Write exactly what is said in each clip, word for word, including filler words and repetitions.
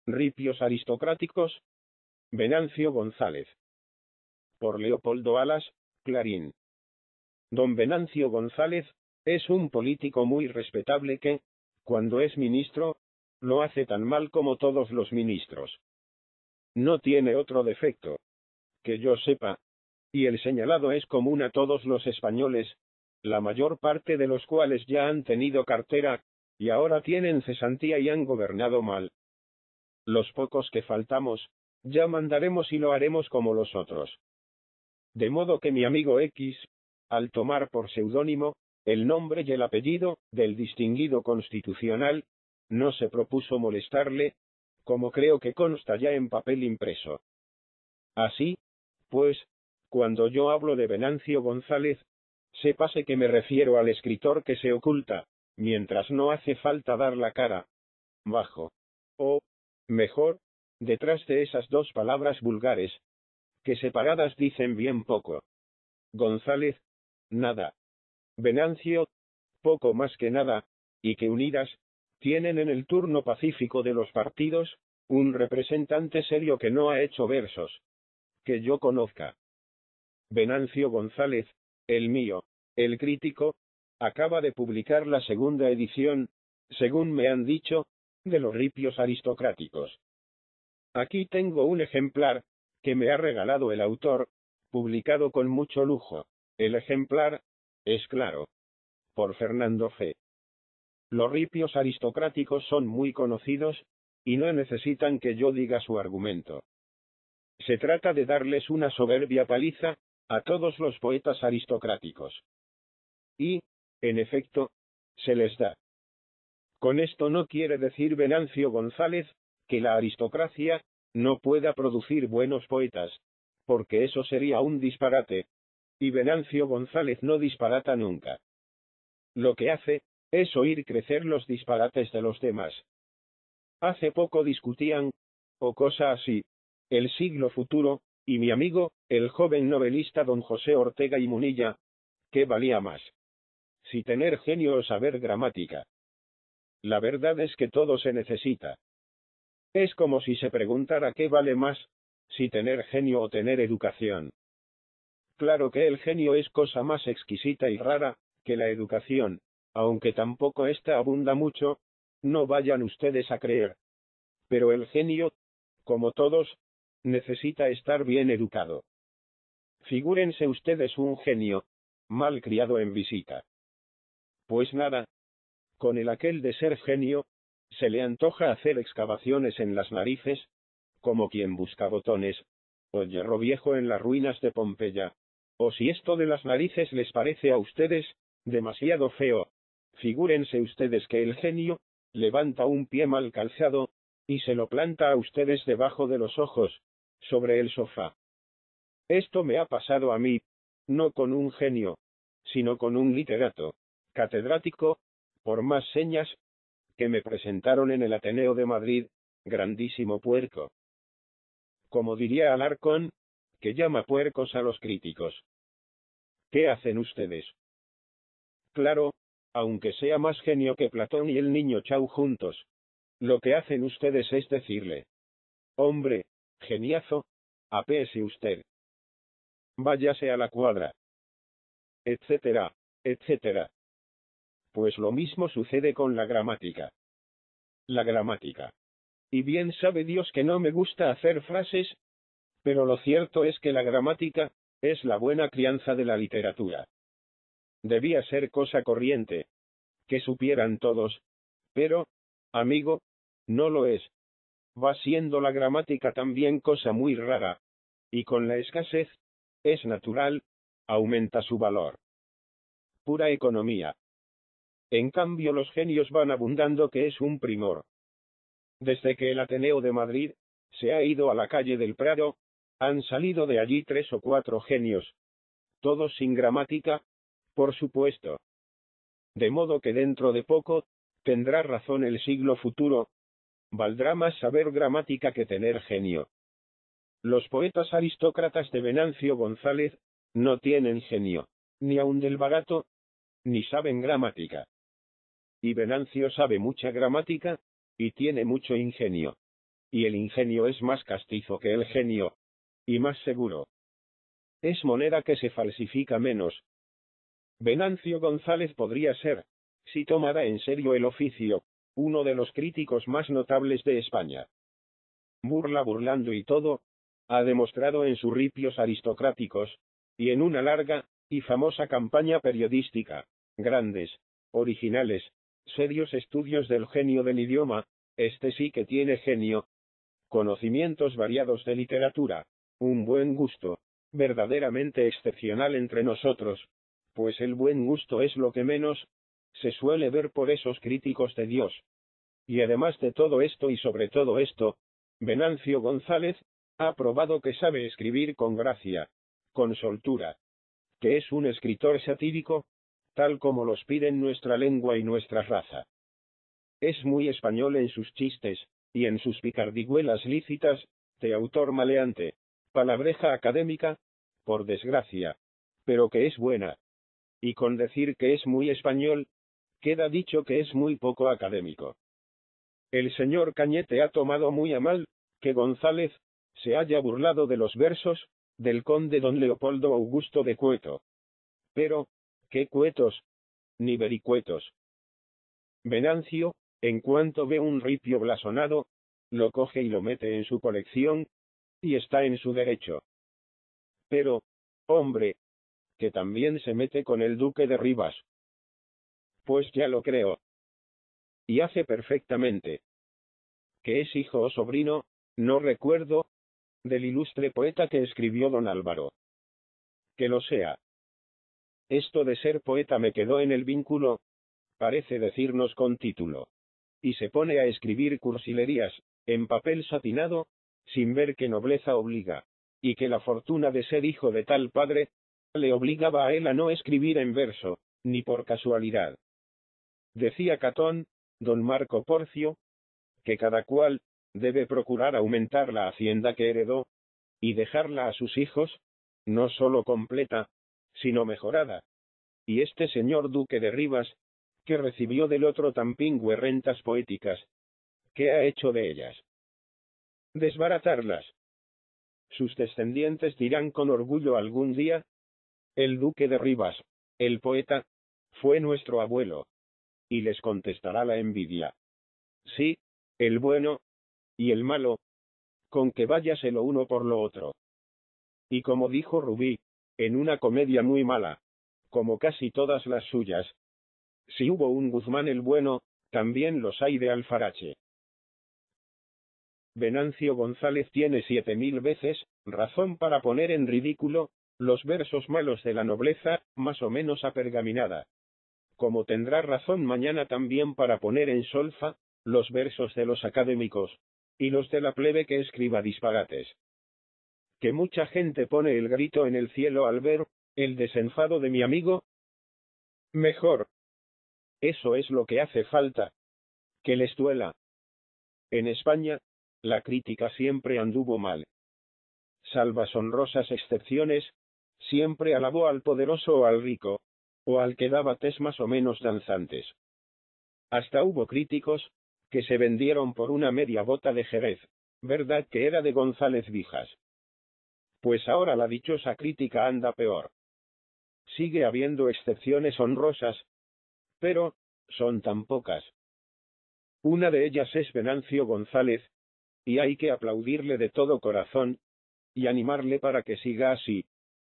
Ripios aristocráticos. Venancio González. Por Leopoldo Alas, Clarín. Don Venancio González es un político muy respetable que, cuando es ministro, lo hace tan mal como todos los ministros. No tiene otro defecto, que yo sepa, y el señalado es común a todos los españoles, la mayor parte de los cuales ya han tenido cartera, y ahora tienen cesantía y han gobernado mal. Los pocos que faltamos, ya mandaremos y lo haremos como los otros. De modo que mi amigo X, al tomar por seudónimo el nombre y el apellido del distinguido constitucional, no se propuso molestarle, como creo que consta ya en papel impreso. Así, pues, cuando yo hablo de Venancio González, sépase que me refiero al escritor que se oculta, mientras no hace falta dar la cara, bajo, o, mejor, detrás de esas dos palabras vulgares, que separadas dicen bien poco. González, nada. Venancio, poco más que nada, y que unidas, tienen en el turno pacífico de los partidos, un representante serio que no ha hecho versos, que yo conozca. Venancio González, el mío, el crítico, acaba de publicar la segunda edición, según me han dicho, de los ripios aristocráticos. Aquí tengo un ejemplar, que me ha regalado el autor, publicado con mucho lujo. El ejemplar, es claro, por Fernando Fe. Los ripios aristocráticos son muy conocidos, y no necesitan que yo diga su argumento. Se trata de darles una soberbia paliza a todos los poetas aristocráticos. Y, en efecto, se les da. Con esto no quiere decir Venancio González que la aristocracia no pueda producir buenos poetas, porque eso sería un disparate, y Venancio González no disparata nunca. Lo que hace es oír crecer los disparates de los demás. Hace poco discutían, o cosa así, el siglo futuro, y mi amigo, el joven novelista don José Ortega y Munilla, ¿qué valía más? Si tener genio o saber gramática. La verdad es que todo se necesita. Es como si se preguntara qué vale más, si tener genio o tener educación. Claro que el genio es cosa más exquisita y rara que la educación, aunque tampoco ésta abunda mucho, no vayan ustedes a creer. Pero el genio, como todos, necesita estar bien educado. Figúrense ustedes un genio, mal criado en visita. Pues nada, con el aquel de ser genio, se le antoja hacer excavaciones en las narices, como quien busca botones, o hierro viejo en las ruinas de Pompeya. O si esto de las narices les parece a ustedes demasiado feo, figúrense ustedes que el genio levanta un pie mal calzado, y se lo planta a ustedes debajo de los ojos, sobre el sofá. Esto me ha pasado a mí, no con un genio, sino con un literato, catedrático, por más señas, que me presentaron en el Ateneo de Madrid, grandísimo puerco. Como diría Alarcón, que llama puercos a los críticos. ¿Qué hacen ustedes? Claro, aunque sea más genio que Platón y el niño Chau juntos, lo que hacen ustedes es decirle: hombre, geniazo, apéese usted. Váyase a la cuadra. Etcétera, etcétera. Pues lo mismo sucede con la gramática. La gramática. Y bien sabe Dios que no me gusta hacer frases, pero lo cierto es que la gramática es la buena crianza de la literatura. Debía ser cosa corriente, que supieran todos, pero, amigo, no lo es. Va siendo la gramática también cosa muy rara, y con la escasez, es natural, aumenta su valor. Pura economía. En cambio los genios van abundando, que es un primor. Desde que el Ateneo de Madrid se ha ido a la calle del Prado, han salido de allí tres o cuatro genios, todos sin gramática, por supuesto. De modo que dentro de poco, tendrá razón el siglo futuro, valdrá más saber gramática que tener genio. Los poetas aristócratas de Venancio González no tienen genio, ni aun del barato, ni saben gramática. Y Venancio sabe mucha gramática, y tiene mucho ingenio. y el ingenio es más castizo que el genio, y más seguro. Es moneda que se falsifica menos. Venancio González podría ser, si tomara en serio el oficio, uno de los críticos más notables de España. Burla burlando y todo, ha demostrado en sus ripios aristocráticos, y en una larga y famosa campaña periodística, grandes, originales, serios estudios del genio del idioma, este sí que tiene genio, conocimientos variados de literatura, un buen gusto, verdaderamente excepcional entre nosotros, pues el buen gusto es lo que menos se suele ver por esos críticos de Dios. Y además de todo esto y sobre todo esto, Venancio González ha probado que sabe escribir con gracia, con soltura, que es un escritor satírico, tal como los piden nuestra lengua y nuestra raza. Es muy español en sus chistes, y en sus picardigüelas lícitas, de autor maleante, palabreja académica, por desgracia, pero que es buena. Y con decir que es muy español, queda dicho que es muy poco académico. El señor Cañete ha tomado muy a mal, que González se haya burlado de los versos del conde don Leopoldo Augusto de Cueto. Pero, ¿qué cuetos? Ni vericuetos. Venancio, en cuanto ve un ripio blasonado, lo coge y lo mete en su colección, y está en su derecho. Pero, hombre, que también se mete con el duque de Rivas. Pues ya lo creo. Y hace perfectamente. Que es hijo o sobrino, no recuerdo, del ilustre poeta que escribió don Álvaro. Que lo sea. Esto de ser poeta me quedó en el vínculo, parece decirnos con título. Y se pone a escribir cursilerías, en papel satinado, sin ver que nobleza obliga, y que la fortuna de ser hijo de tal padre, le obligaba a él a no escribir en verso, ni por casualidad. Decía Catón, don Marco Porcio, que cada cual debe procurar aumentar la hacienda que heredó, y dejarla a sus hijos, no sólo completa, sino mejorada. Y este señor duque de Rivas, que recibió del otro tan pingüe rentas poéticas, ¿qué ha hecho de ellas? Desbaratarlas. Sus descendientes dirán con orgullo algún día, el duque de Rivas, el poeta, fue nuestro abuelo. Y les contestará la envidia. Sí, el bueno, y el malo, con que váyase lo uno por lo otro. Y como dijo Rubí, en una comedia muy mala, como casi todas las suyas, si hubo un Guzmán el bueno, también los hay de Alfarache. Venancio González tiene siete mil veces razón para poner en ridículo los versos malos de la nobleza, más o menos apergaminada. Como tendrá razón mañana también para poner en solfa los versos de los académicos, y los de la plebe que escriba disparates. Que mucha gente pone el grito en el cielo al ver el desenfado de mi amigo. Mejor. Eso es lo que hace falta. Que les duela. En España, la crítica siempre anduvo mal. Salvas honrosas excepciones, siempre alabó al poderoso o al rico, o al que daba tes más o menos danzantes. Hasta hubo críticos que se vendieron por una media bota de Jerez, verdad que era de González Vijas. Pues ahora la dichosa crítica anda peor. Sigue habiendo excepciones honrosas, pero son tan pocas. Una de ellas es Venancio González, y hay que aplaudirle de todo corazón, y animarle para que siga así.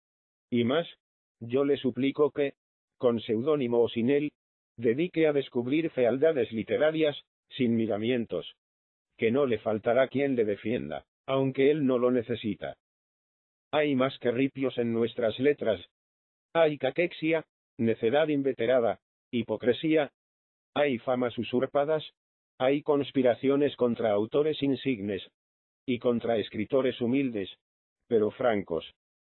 Y más, yo le suplico que, con seudónimo o sin él, dedique a descubrir fealdades literarias, sin miramientos. Que no le faltará quien le defienda, aunque él no lo necesita. Hay más que ripios en nuestras letras. Hay caquexia, necedad inveterada, hipocresía. Hay famas usurpadas. Hay conspiraciones contra autores insignes. Y contra escritores humildes, pero francos.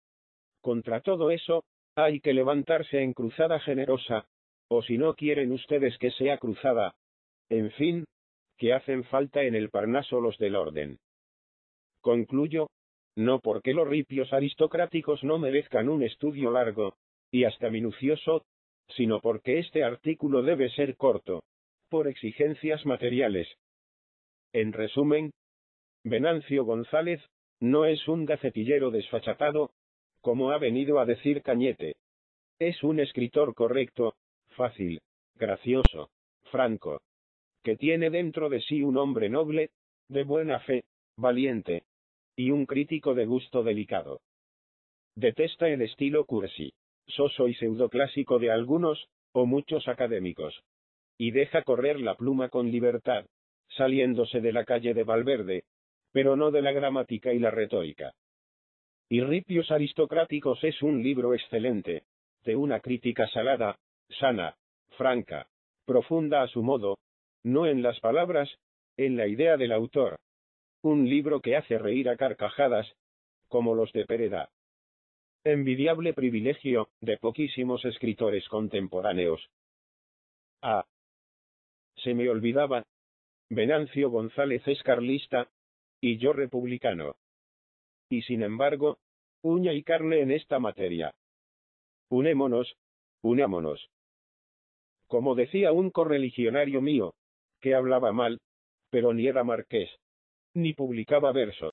Contra todo eso, hay que levantarse en cruzada generosa, o si no quieren ustedes que sea cruzada, en fin, que hacen falta en el Parnaso los del orden. Concluyo, no porque los ripios aristocráticos no merezcan un estudio largo, y hasta minucioso, sino porque este artículo debe ser corto, por exigencias materiales. En resumen, Venancio González no es un gacetillero desfachatado, como ha venido a decir Cañete. Es un escritor correcto, fácil, gracioso, franco, que tiene dentro de sí un hombre noble, de buena fe, valiente, y un crítico de gusto delicado. Detesta el estilo cursi, soso y pseudoclásico de algunos, o muchos académicos. Y deja correr la pluma con libertad, saliéndose de la calle de Valverde, pero no de la gramática y la retórica. Irripios aristocráticos es un libro excelente, de una crítica salada, sana, franca, profunda a su modo, no en las palabras, en la idea del autor. Un libro que hace reír a carcajadas, como los de Pereda. Envidiable privilegio de poquísimos escritores contemporáneos. Ah, se me olvidaba. Venancio González es carlista, y yo republicano. Y sin embargo, uña y carne en esta materia. Unémonos, unámonos. Como decía un correligionario mío, que hablaba mal, pero ni era marqués, ni publicaba versos.